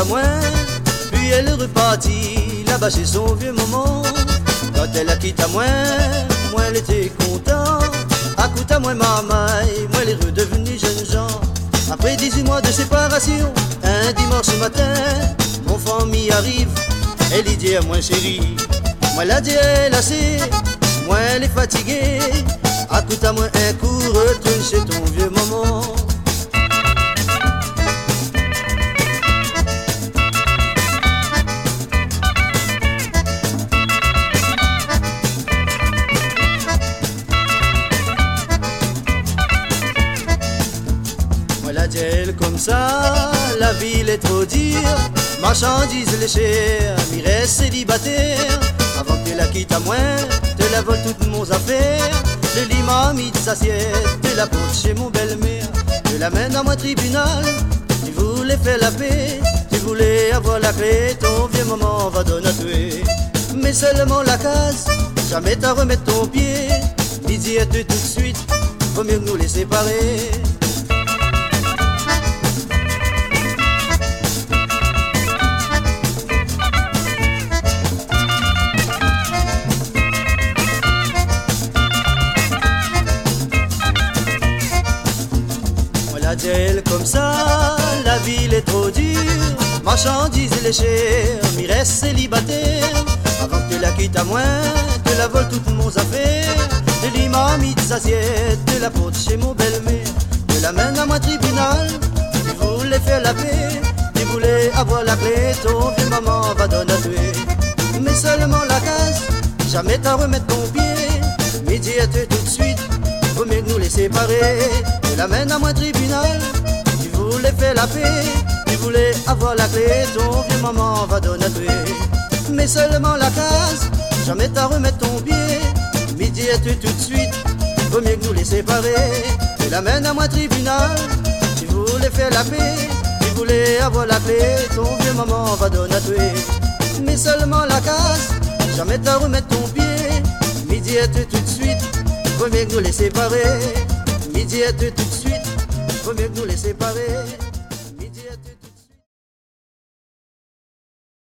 à moi, puis elle repartit là-bas chez son vieux maman. Quand elle a quitté à moi elle était content. À coup à moi maman, moi elle est redevenue jeune gens. Après 18 mois de séparation, un dimanche matin, mon famille arrive. Elle dit à moi chérie, moi la dit elle assez, moi elle est fatiguée. À coup à moi un coup, retourne chez ton vieux maman. La elle comme ça, la ville est trop dure, marchandises les chères, m'y reste célibataire. Avant que la quitte à moi, te la vole toutes mon affaires. Le lit m'a mis de s'assiette, te la porte chez mon belle-mère. Je l'amène à mon tribunal, tu voulais faire la paix, tu voulais avoir la clé, ton vieux maman va donner à tuer. Mais seulement la case, jamais t'as remettre ton pied. Midi et tout de suite, vaut mieux que nous les séparer. Elle comme ça, la ville est trop dure, marchandises les chères, m'y reste célibataire. Avant que tu la quittes à moi, te la vole toutes mon affaires. De l'imam mis de s'assiette, te la porte chez mon belle-mère. Te l'amène à mon tribunal, tu voulais faire la paix, tu voulais avoir la clé, ton vieux maman va donner à tuer. Mais seulement la case, jamais t'as remettre ton pied. Midi et tout de suite, vaut mieux que nous les séparer. Tu l'amènes à mon tribunal, tu voulais faire la paix, tu voulais avoir la clé, ton vieux maman va donner à tuer. Mais seulement la case, jamais t'as remettre ton pied. Midi et tout de suite, vaut mieux que nous les séparer. Tu l'amènes à mon tribunal, tu voulais faire la paix, tu voulais avoir la clé, ton vieux maman va donner à tuer. Mais seulement la case, jamais t'as remettre ton pied. Midi et tout de suite, vaut mieux que nous les séparer. Midi et tout de suite, vaut mieux que nous les séparer.